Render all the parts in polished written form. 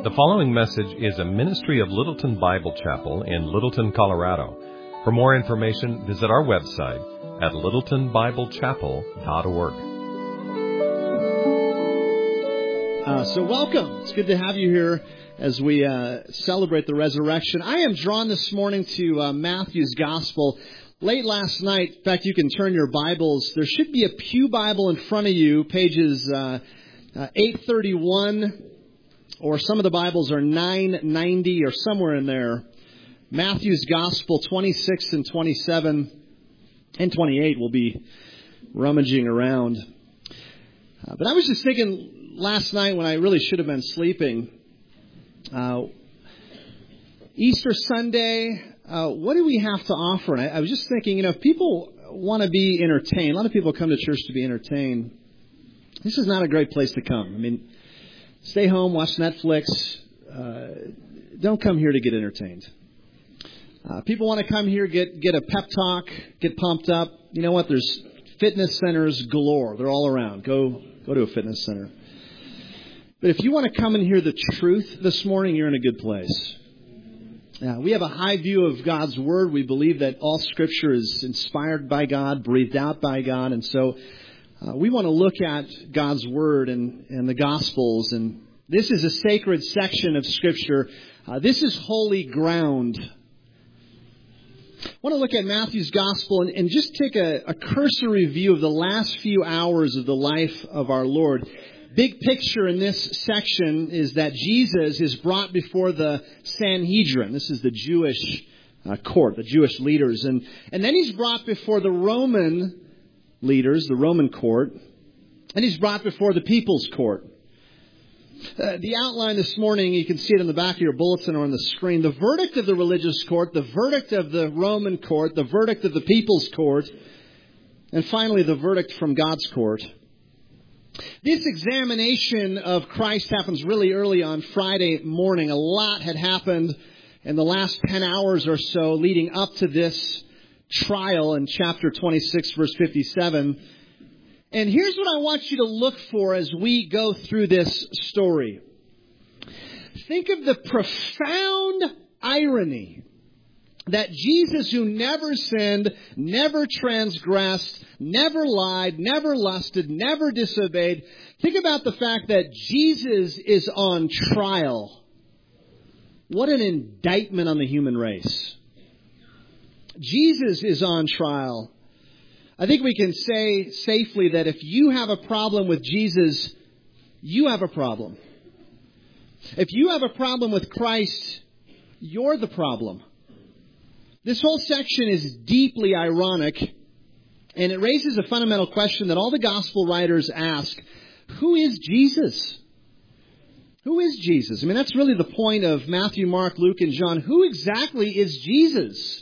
The following message is a ministry of Littleton Bible Chapel in Littleton, Colorado. For more information, visit our website at littletonbiblechapel.org. So welcome. It's good to have you here as we celebrate the resurrection. I am drawn this morning to Matthew's Gospel. Late last night, in fact, you can turn your Bibles. There should be a pew Bible in front of you, pages 831, or some of the Bibles are 990 or somewhere in there. Matthew's Gospel 26 and 27 and 28 will be rummaging around. But I was just thinking last night when I really should have been sleeping, Easter Sunday, what do we have to offer? And I was just thinking, if people want to be entertained, a lot of people come to church to be entertained. This is not a great place to come. I mean, stay home, watch Netflix. Don't come here to get entertained. People want to come here, get a pep talk, get pumped up. You know what? There's fitness centers galore. They're all around. Go to a fitness center. But if you want to come and hear the truth this morning, you're in a good place. We have a high view of God's Word. We believe that all Scripture is inspired by God, breathed out by God. And so we want to look at God's Word and the Gospels. And this is a sacred section of Scripture. This is holy ground. I want to look at Matthew's Gospel and just take a cursory view of the last few hours of the life of our Lord. Big picture in this section is that Jesus is brought before the Sanhedrin. This is the Jewish court, the Jewish leaders. And then he's brought before the Roman leaders, the Roman court. And he's brought before the people's court. The outline this morning, you can see it in the back of your bulletin or on the screen. The verdict of the religious court, the verdict of the Roman court, the verdict of the people's court, and finally the verdict from God's court. This examination of Christ happens really early on Friday morning. A lot had happened in the last 10 hours or so leading up to this trial in chapter 26, verse 57. And here's what I want you to look for as we go through this story. Think of the profound irony that Jesus, who never sinned, never transgressed, never lied, never lusted, never disobeyed. Think about the fact that Jesus is on trial. What an indictment on the human race. Jesus is on trial. I think we can say safely that if you have a problem with Jesus, you have a problem. If you have a problem with Christ, you're the problem. This whole section is deeply ironic, and it raises a fundamental question that all the gospel writers ask. Who is Jesus? Who is Jesus? I mean, that's really the point of Matthew, Mark, Luke, and John. Who exactly is Jesus?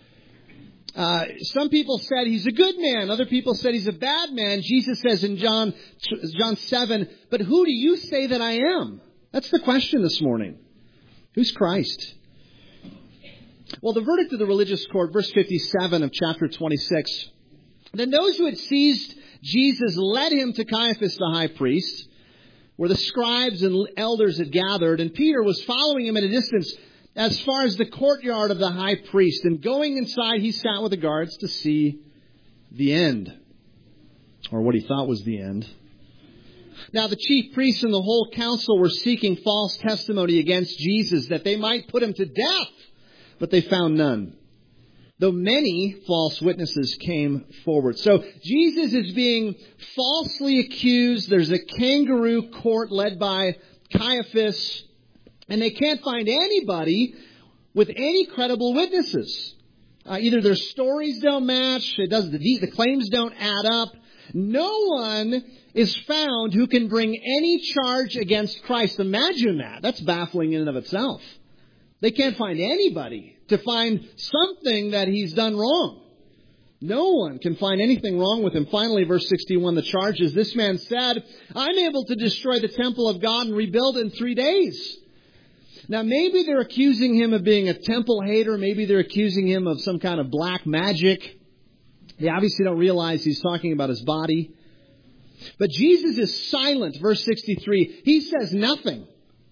Some people said he's a good man. Other people said he's a bad man. Jesus says in John 7, but who do you say that I am? That's the question this morning. Who's Christ? Well, the verdict of the religious court, verse 57 of chapter 26. Then those who had seized Jesus led him to Caiaphas the high priest, where the scribes and elders had gathered, and Peter was following him at a distance as far as the courtyard of the high priest. And going inside, he sat with the guards to see the end, or what he thought was the end. Now the chief priests and the whole council were seeking false testimony against Jesus, that they might put him to death. But they found none, though many false witnesses came forward. So Jesus is being falsely accused. There's a kangaroo court led by Caiaphas, and they can't find anybody with any credible witnesses. Either their stories don't match, the claims don't add up. No one is found who can bring any charge against Christ. Imagine that. That's baffling in and of itself. They can't find anybody to find something that he's done wrong. No one can find anything wrong with him. Finally, verse 61, the charge is, this man said, I'm able to destroy the temple of God and rebuild it in 3 days. Now, maybe they're accusing him of being a temple hater. Maybe they're accusing him of some kind of black magic. They obviously don't realize he's talking about his body. But Jesus is silent. Verse 63, he says nothing.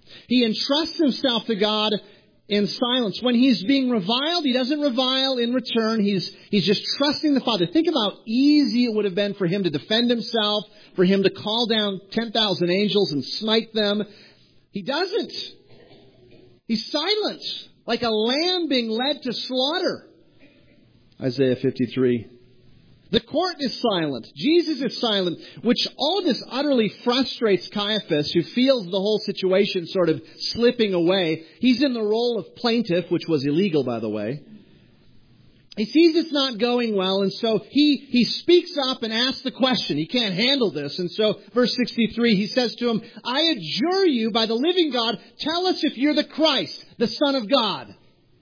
He entrusts himself to God in silence. When he's being reviled, he doesn't revile in return. He's just trusting the Father. Think of how easy it would have been for him to defend himself, for him to call down 10,000 angels and smite them. He doesn't. He's silent, like a lamb being led to slaughter. Isaiah 53. The court is silent. Jesus is silent, which all this utterly frustrates Caiaphas, who feels the whole situation sort of slipping away. He's in the role of plaintiff, which was illegal, by the way. He sees it's not going well, and so he speaks up and asks the question. He can't handle this. And so, verse 63, he says to him, I adjure you by the living God, tell us if you're the Christ, the Son of God.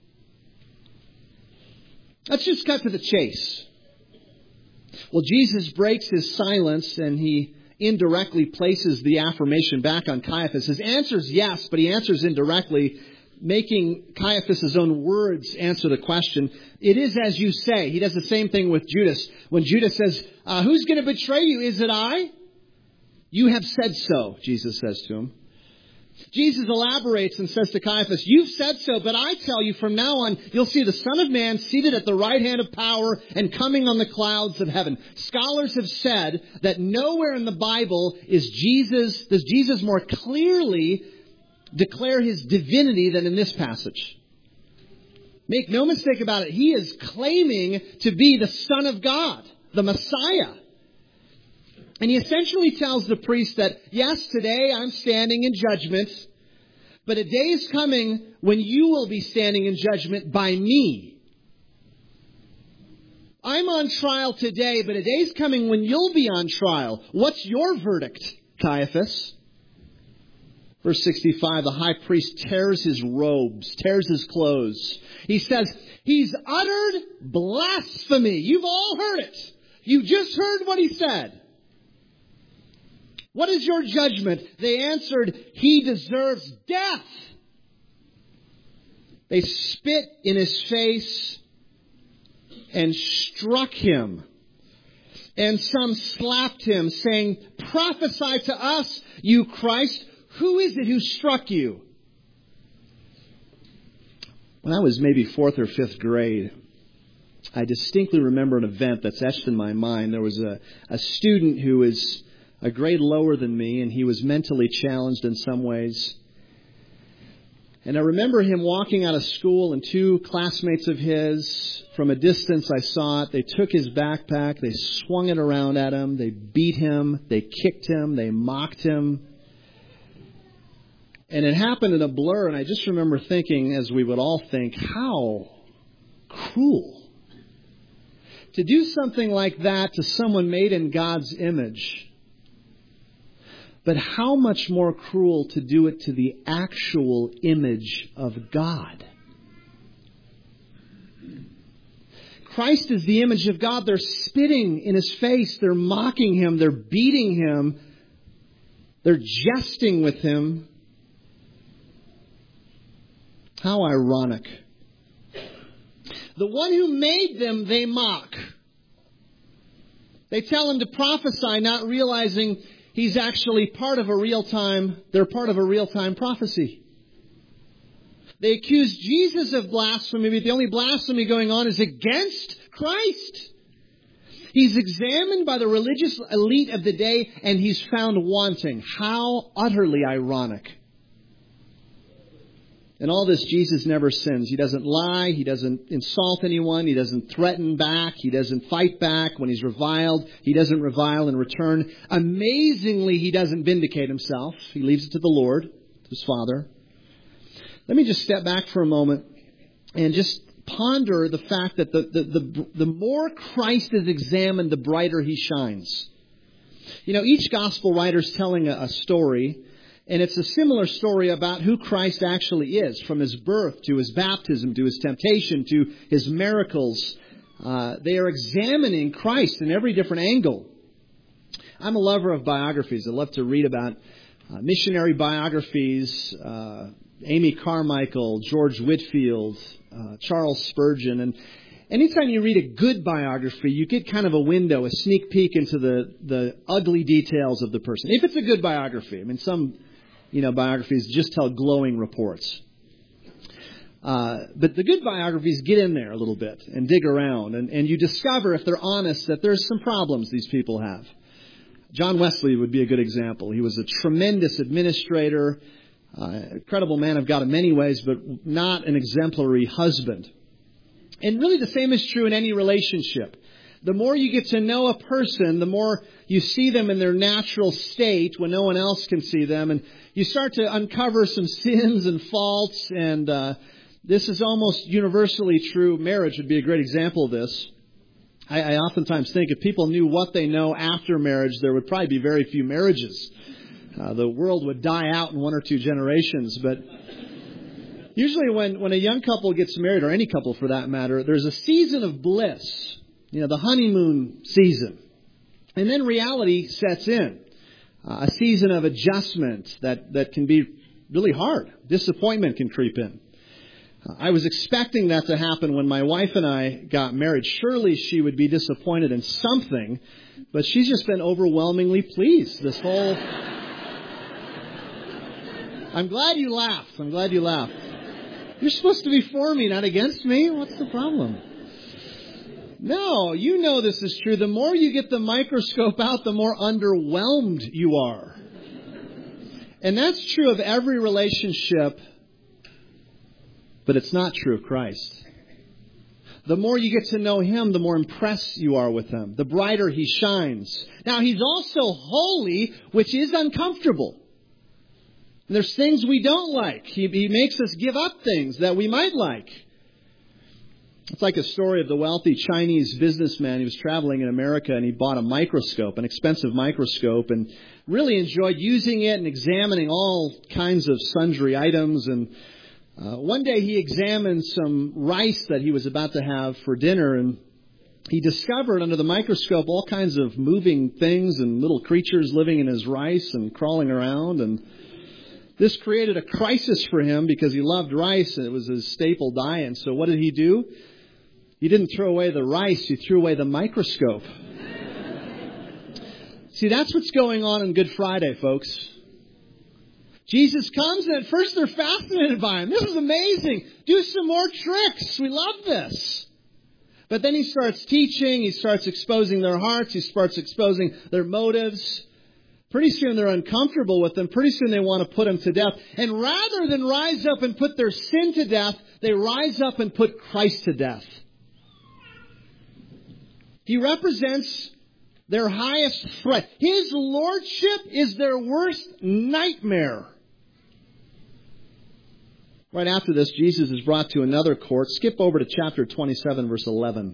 Let's just cut to the chase. Well, Jesus breaks his silence and he indirectly places the affirmation back on Caiaphas. His answer is yes, but he answers indirectly, making Caiaphas' own words answer the question. It is as you say. He does the same thing with Judas. When Judas says, who's going to betray you? Is it I? You have said so, Jesus says to him. Jesus elaborates and says to Caiaphas, you've said so, but I tell you from now on, you'll see the Son of Man seated at the right hand of power and coming on the clouds of heaven. Scholars have said that nowhere in the Bible does Jesus more clearly declare his divinity than in this passage. Make no mistake about it, he is claiming to be the Son of God, the Messiah. And he essentially tells the priest that, yes, today I'm standing in judgment, but a day is coming when you will be standing in judgment by me. I'm on trial today, but a day is coming when you'll be on trial. What's your verdict, Caiaphas? Verse 65, the high priest tears his robes, tears his clothes. He says, he's uttered blasphemy. You've all heard it. You just heard what he said. What is your judgment? They answered, he deserves death. They spit in his face and struck him. And some slapped him, saying, prophesy to us, you Christ. Who is it who struck you? When I was maybe 4th or 5th grade, I distinctly remember an event that's etched in my mind. There was a student who was a grade lower than me, and he was mentally challenged in some ways. And I remember him walking out of school, and 2 classmates of his, from a distance I saw it, they took his backpack, they swung it around at him, they beat him, they kicked him, they mocked him. And it happened in a blur, and I just remember thinking, as we would all think, how cruel. To do something like that to someone made in God's image. But how much more cruel to do it to the actual image of God. Christ is the image of God. They're spitting in his face. They're mocking him. They're beating him. They're jesting with him. How ironic. The one who made them, they mock. They tell him to prophesy, not realizing he's actually they're part of a real-time prophecy. They accuse Jesus of blasphemy, but the only blasphemy going on is against Christ. He's examined by the religious elite of the day, and he's found wanting. How utterly ironic. In all this, Jesus never sins. He doesn't lie. He doesn't insult anyone. He doesn't threaten back. He doesn't fight back when he's reviled. He doesn't revile in return. Amazingly, he doesn't vindicate himself. He leaves it to the Lord, to his Father. Let me just step back for a moment and just ponder the fact that the more Christ is examined, the brighter he shines. You know, each gospel writer is telling a story. And it's a similar story about who Christ actually is, from his birth to his baptism to his temptation to his miracles. They are examining Christ in every different angle. I'm a lover of biographies. I love to read about missionary biographies, Amy Carmichael, George Whitefield, Charles Spurgeon. And anytime you read a good biography, you get kind of a window, a sneak peek into the ugly details of the person. If it's a good biography. I mean, some biographies just tell glowing reports. But the good biographies get in there a little bit and dig around, and you discover, if they're honest, that there's some problems these people have. John Wesley would be a good example. He was a tremendous administrator, incredible man of God in many ways, but not an exemplary husband. And really the same is true in any relationship. The more you get to know a person, the more you see them in their natural state when no one else can see them, and you start to uncover some sins and faults, and this is almost universally true. Marriage would be a great example of this. I oftentimes think if people knew what they know after marriage, there would probably be very few marriages. The world would die out in 1 or 2 generations. But usually when a young couple gets married, or any couple for that matter, there's a season of bliss, the honeymoon season. And then reality sets in, a season of adjustment that can be really hard. Disappointment can creep in. I was expecting that to happen when my wife and I got married. Surely she would be disappointed in something, but she's just been overwhelmingly pleased this whole... I'm glad you laughed. You're supposed to be for me, not against me. What's the problem? No, this is true. The more you get the microscope out, the more underwhelmed you are. And that's true of every relationship, but it's not true of Christ. The more you get to know Him, the more impressed you are with Him. The brighter He shines. Now, He's also holy, which is uncomfortable. And there's things we don't like. He makes us give up things that we might like. It's like a story of the wealthy Chinese businessman. He was traveling in America and he bought a microscope, an expensive microscope, and really enjoyed using it and examining all kinds of sundry items. And one day he examined some rice that he was about to have for dinner, and he discovered under the microscope all kinds of moving things and little creatures living in his rice and crawling around. And this created a crisis for him because he loved rice and it was his staple diet. And so what did he do? He didn't throw away the rice, he threw away the microscope. See, that's what's going on Good Friday, folks. Jesus comes and at first they're fascinated by Him. This is amazing. Do some more tricks. We love this. But then He starts teaching. He starts exposing their hearts. He starts exposing their motives. Pretty soon they're uncomfortable with Him. Pretty soon they want to put Him to death. And rather than rise up and put their sin to death, they rise up and put Christ to death. He represents their highest threat. His lordship is their worst nightmare. Right after this, Jesus is brought to another court. Skip over to chapter 27, verse 11.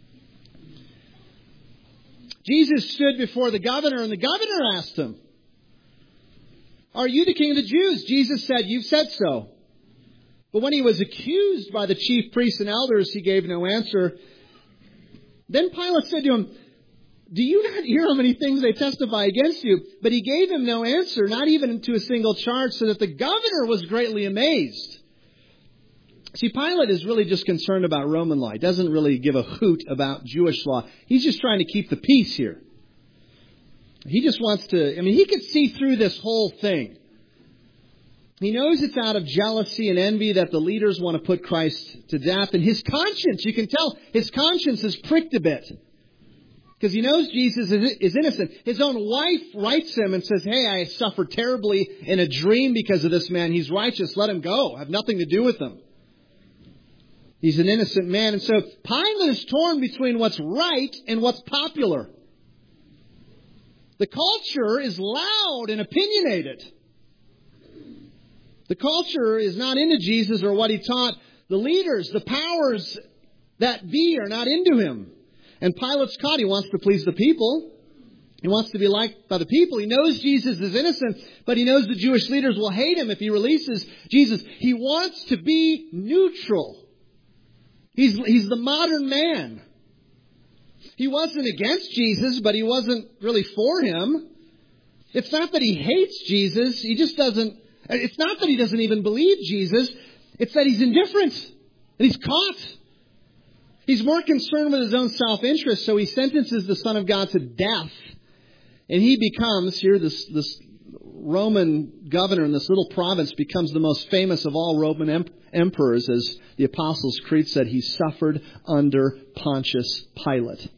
Jesus stood before the governor, and the governor asked Him, "Are you the King of the Jews?" Jesus said, "You've said so." But when He was accused by the chief priests and elders, He gave no answer. Then Pilate said to Him, "Do you not hear how many things they testify against you?" But He gave him no answer, not even to a single charge, so that the governor was greatly amazed. See, Pilate is really just concerned about Roman law. He doesn't really give a hoot about Jewish law. He's just trying to keep the peace here. He just wants to, he could see through this whole thing. He knows it's out of jealousy and envy that the leaders want to put Christ to death. And his conscience, you can tell, his conscience is pricked a bit. Because he knows Jesus is innocent. His own wife writes him and says, "Hey, I suffered terribly in a dream because of this man. He's righteous. Let him go. I have nothing to do with him." He's an innocent man. And so Pilate is torn between what's right and what's popular. The culture is loud and opinionated. The culture is not into Jesus or what He taught. The leaders, the powers that be, are not into Him. And Pilate's caught. He wants to please the people. He wants to be liked by the people. He knows Jesus is innocent, but he knows the Jewish leaders will hate him if he releases Jesus. He wants to be neutral. He's the modern man. He wasn't against Jesus, but he wasn't really for Him. It's not that he hates Jesus. It's not that he doesn't even believe Jesus. It's that he's indifferent. And he's caught. He's more concerned with his own self-interest, so he sentences the Son of God to death. And he becomes, here this Roman governor in this little province becomes the most famous of all Roman emperors. As the Apostles' Creed said, he suffered under Pontius Pilate.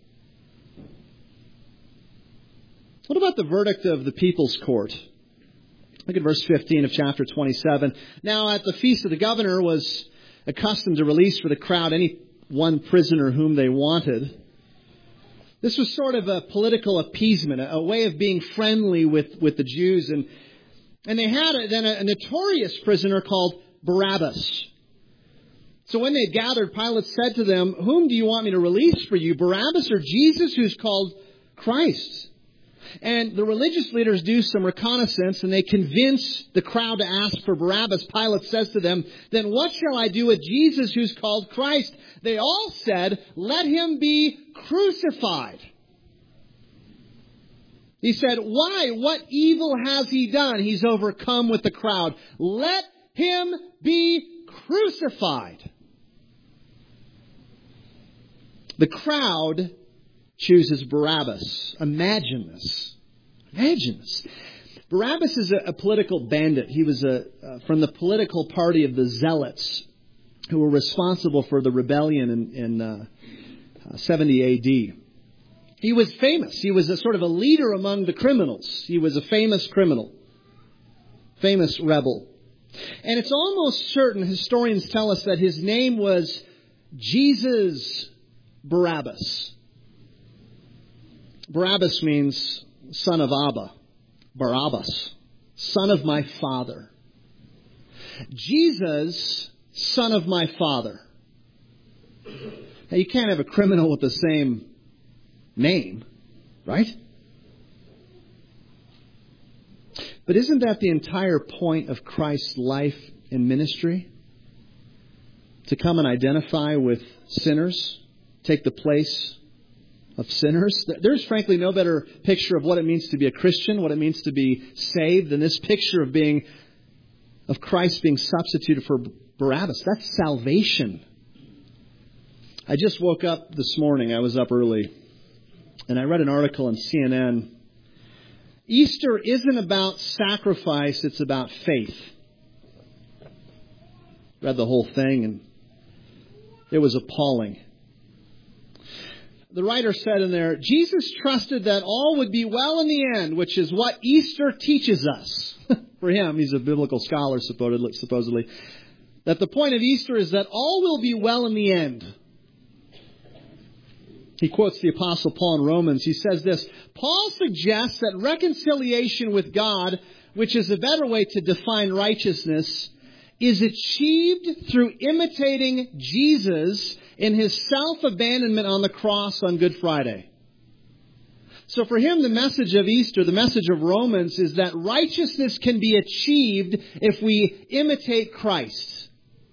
What about the verdict of the people's court? Look at verse 15 of chapter 27. Now at the feast of the governor was accustomed to release for the crowd any one prisoner whom they wanted. This was sort of a political appeasement, a way of being friendly with the Jews. And they had a notorious prisoner called Barabbas. So when they gathered, Pilate said to them, "Whom do you want me to release for you, Barabbas or Jesus, who's called Christ?" And the religious leaders do some reconnaissance, and they convince the crowd to ask for Barabbas. Pilate says to them, "Then what shall I do with Jesus who's called Christ?" They all said, "Let him be crucified." He said, "Why? What evil has he done?" He's overcome with the crowd. "Let him be crucified." The crowd chooses Barabbas. Imagine this. Imagine this. Barabbas is a political bandit. He was from the political party of the Zealots, who were responsible for the rebellion in 70 A.D. He was famous. He was a sort of a leader among the criminals. He was a famous criminal, famous rebel. And it's almost certain, historians tell us, that his name was Jesus Barabbas. Barabbas means son of Abba. Barabbas, son of my father. Jesus, son of my father. Now, you can't have a criminal with the same name, right? But isn't that the entire point of Christ's life and ministry? To come and identify with sinners, take the place of sinners. There's frankly no better picture of what it means to be a Christian, what it means to be saved, than this picture of Christ being substituted for Barabbas. That's salvation. I just woke up this morning. I was up early, and I read an article on CNN. Easter isn't about sacrifice, it's about faith. Read the whole thing, and it was appalling. The writer said in there, Jesus trusted that all would be well in the end, which is what Easter teaches us. For him, he's a biblical scholar, supposedly, that the point of Easter is that all will be well in the end. He quotes the Apostle Paul in Romans. He says this, Paul suggests that reconciliation with God, which is a better way to define righteousness, is achieved through imitating Jesus in his self-abandonment on the cross on Good Friday. So for him, the message of Easter, the message of Romans, is that righteousness can be achieved if we imitate Christ.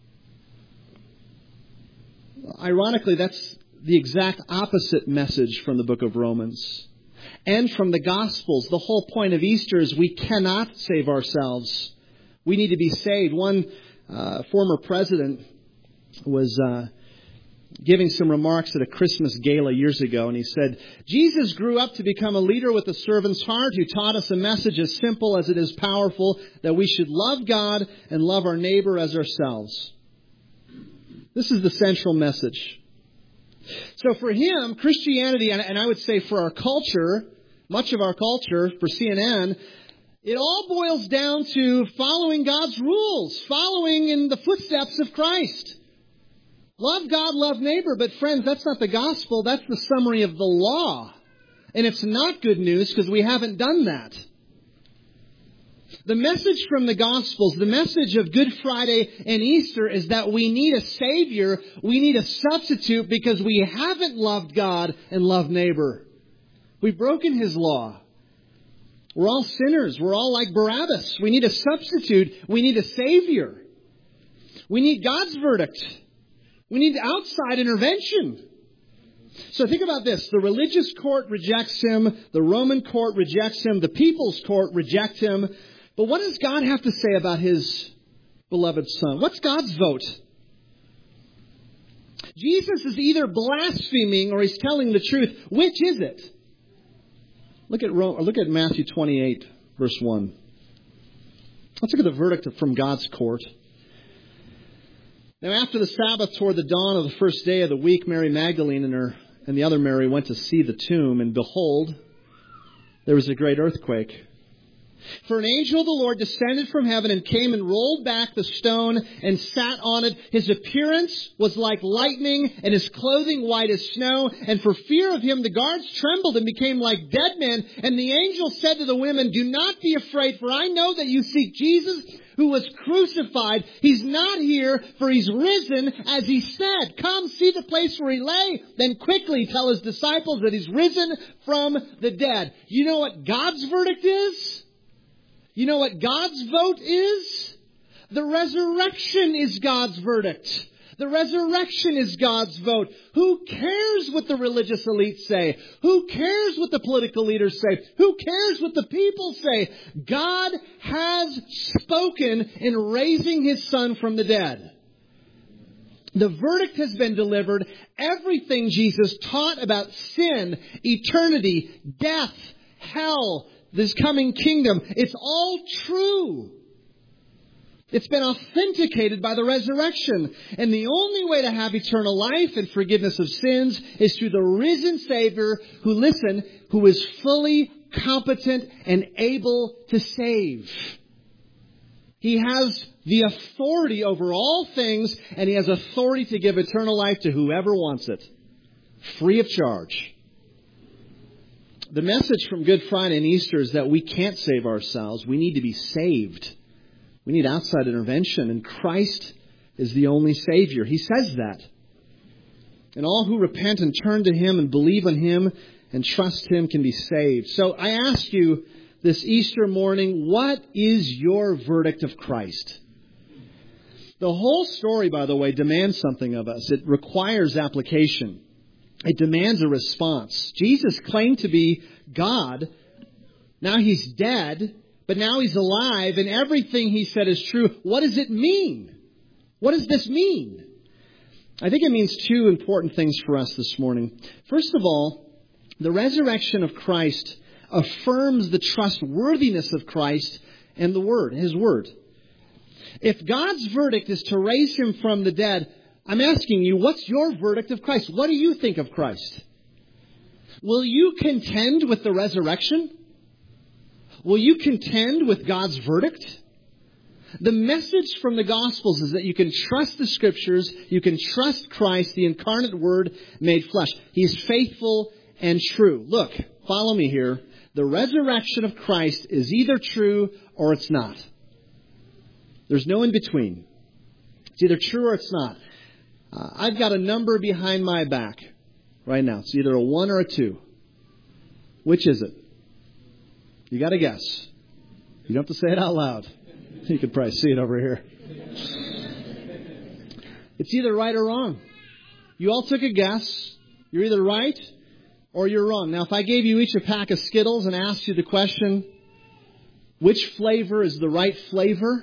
Ironically, that's the exact opposite message from the book of Romans and from the Gospels. The whole point of Easter is we cannot save ourselves. We need to be saved. One former president was giving some remarks at a Christmas gala years ago, and he said, Jesus grew up to become a leader with a servant's heart who taught us a message as simple as it is powerful, that we should love God and love our neighbor as ourselves. This is the central message. So for him, Christianity, and I would say for our culture, much of our culture, for CNN, it all boils down to following God's rules, following in the footsteps of Christ. Love God, love neighbor. But friends, that's not the gospel. That's the summary of the law. And it's not good news because we haven't done that. The message from the Gospels, the message of Good Friday and Easter is that we need a Savior. We need a substitute because we haven't loved God and loved neighbor. We've broken His law. We're all sinners. We're all like Barabbas. We need a substitute. We need a Savior. We need God's verdict. We need outside intervention. So think about this. The religious court rejects Him. The Roman court rejects Him. The people's court rejects Him. But what does God have to say about His beloved Son? What's God's vote? Jesus is either blaspheming or He's telling the truth. Which is it? Look at Matthew 28, verse 1. Let's look at the verdict from God's court. Now, after the Sabbath, toward the dawn of the first day of the week, Mary Magdalene and the other Mary went to see the tomb, and behold, there was a great earthquake. For an angel of the Lord descended from heaven and came and rolled back the stone and sat on it. His appearance was like lightning and his clothing white as snow. And for fear of him, the guards trembled and became like dead men. And the angel said to the women, "Do not be afraid, for I know that you seek Jesus who was crucified. He's not here, for he's risen as he said. Come, see the place where he lay. Then quickly tell his disciples that he's risen from the dead." You know what God's verdict is? You know what God's vote is? The resurrection is God's verdict. The resurrection is God's vote. Who cares what the religious elites say? Who cares what the political leaders say? Who cares what the people say? God has spoken in raising his Son from the dead. The verdict has been delivered. Everything Jesus taught about sin, eternity, death, hell, this coming kingdom, it's all true. It's been authenticated by the resurrection. And the only way to have eternal life and forgiveness of sins is through the risen Savior who is fully competent and able to save. He has the authority over all things, and he has authority to give eternal life to whoever wants it, free of charge. The message from Good Friday and Easter is that we can't save ourselves. We need to be saved. We need outside intervention, and Christ is the only Savior. He says that. And all who repent and turn to him and believe on him and trust him can be saved. So I ask you this Easter morning, what is your verdict of Christ? The whole story, by the way, demands something of us. It requires application. It demands a response. Jesus claimed to be God. Now he's dead, but now he's alive, and everything he said is true. What does it mean? What does this mean? I think it means two important things for us this morning. First of all, the resurrection of Christ affirms the trustworthiness of Christ and the Word, his Word. If God's verdict is to raise him from the dead, I'm asking you, what's your verdict of Christ? What do you think of Christ? Will you contend with the resurrection? Will you contend with God's verdict? The message from the Gospels is that you can trust the Scriptures, you can trust Christ, the incarnate Word made flesh. He is faithful and true. Look, follow me here. The resurrection of Christ is either true or it's not. There's no in between. It's either true or it's not. I've got a number behind my back right now. It's either a 1 or a 2. Which is it? You got to guess. You don't have to say it out loud. You could probably see it over here. It's either right or wrong. You all took a guess. You're either right or you're wrong. Now, if I gave you each a pack of Skittles and asked you the question, which flavor is the right flavor?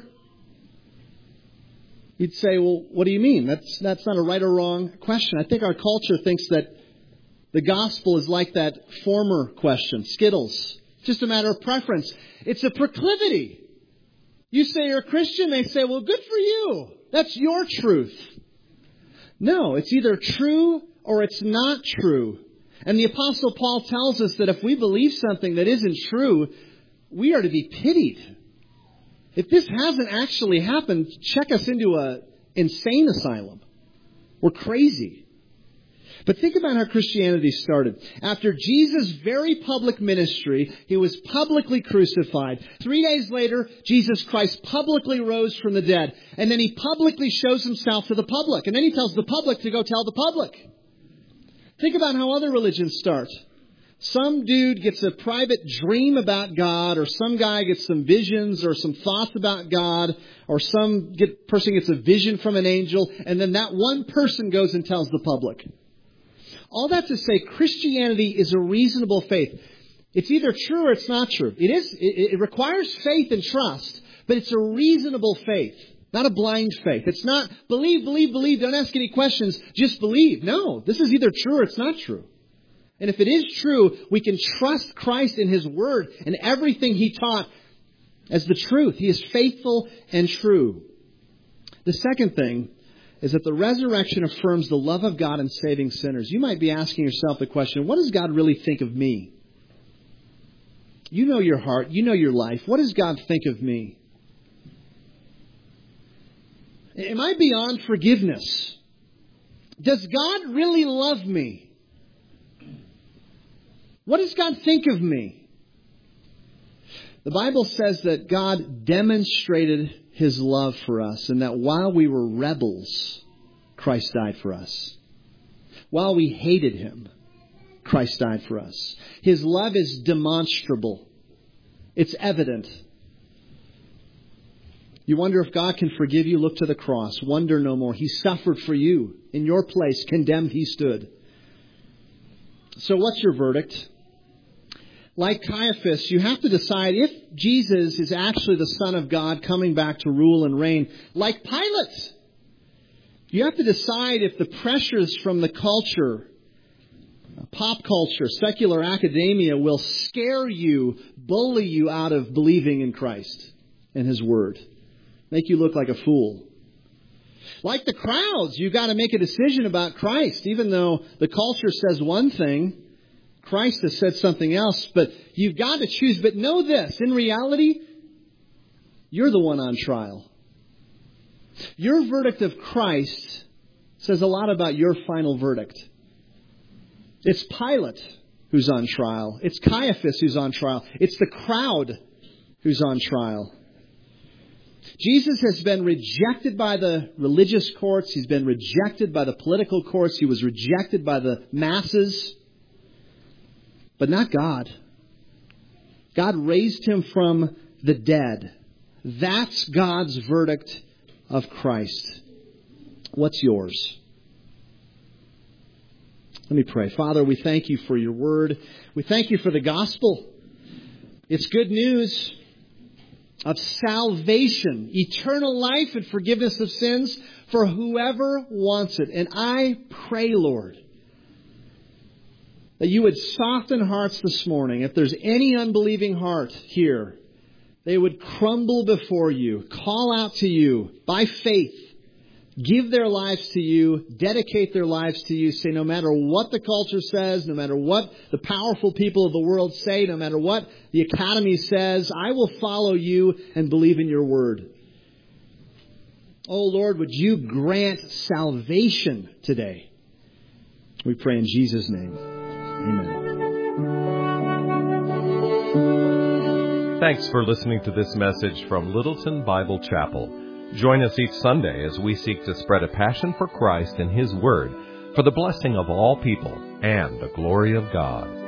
You'd say, well, what do you mean? That's not a right or wrong question. I think our culture thinks that the gospel is like that former question, Skittles. It's just a matter of preference. It's a proclivity. You say you're a Christian, they say, well, good for you. That's your truth. No, it's either true or it's not true. And the Apostle Paul tells us that if we believe something that isn't true, we are to be pitied. If this hasn't actually happened, check us into an insane asylum. We're crazy. But think about how Christianity started. After Jesus' very public ministry, he was publicly crucified. 3 days later, Jesus Christ publicly rose from the dead. And then he publicly shows himself to the public. And then he tells the public to go tell the public. Think about how other religions start. Some dude gets a private dream about God, or some guy gets some visions or some thoughts about God, or some person gets a vision from an angel, and then that one person goes and tells the public. All that to say, Christianity is a reasonable faith. It's either true or it's not true. It requires faith and trust, but it's a reasonable faith, not a blind faith. It's not believe, don't ask any questions, just believe. No, this is either true or it's not true. And if it is true, we can trust Christ in his word and everything he taught. as the truth. He is faithful and true. The second thing is that the resurrection affirms the love of God in saving sinners. You might be asking yourself the question, what does God really think of me? You know your heart. You know your life. What does God think of me? Am I beyond forgiveness? Does God really love me? What does God think of me? The Bible says that God demonstrated His love for us, and that while we were rebels, Christ died for us. While we hated Him, Christ died for us. His love is demonstrable. It's evident. You wonder if God can forgive you? Look to the cross. Wonder no more. He suffered for you. In your place, condemned He stood. So what's your verdict? Like Caiaphas, you have to decide if Jesus is actually the Son of God coming back to rule and reign. Like Pilate, you have to decide if the pressures from the culture, pop culture, secular academia will scare you, bully you out of believing in Christ and His Word. Make you look like a fool. Like the crowds, you've got to make a decision about Christ. Even though the culture says one thing, Christ has said something else. But you've got to choose. But know this, in reality, you're the one on trial. Your verdict of Christ says a lot about your final verdict. It's Pilate who's on trial. It's Caiaphas who's on trial. It's the crowd who's on trial. Jesus has been rejected by the religious courts. He's been rejected by the political courts. He was rejected by the masses. But not God. God raised Him from the dead. That's God's verdict of Christ. What's yours? Let me pray. Father, we thank You for Your Word. We thank You for the gospel. It's good news of salvation, eternal life and forgiveness of sins for whoever wants it. And I pray, Lord, that You would soften hearts this morning. If there's any unbelieving heart here, they would crumble before You, call out to You by faith, give their lives to You, dedicate their lives to You, say no matter what the culture says, no matter what the powerful people of the world say, no matter what the academy says, I will follow You and believe in Your Word. Oh Lord, would You grant salvation today? We pray in Jesus' name. Amen. Thanks for listening to this message from Littleton Bible Chapel. Join us each Sunday as we seek to spread a passion for Christ and His Word for the blessing of all people and the glory of God.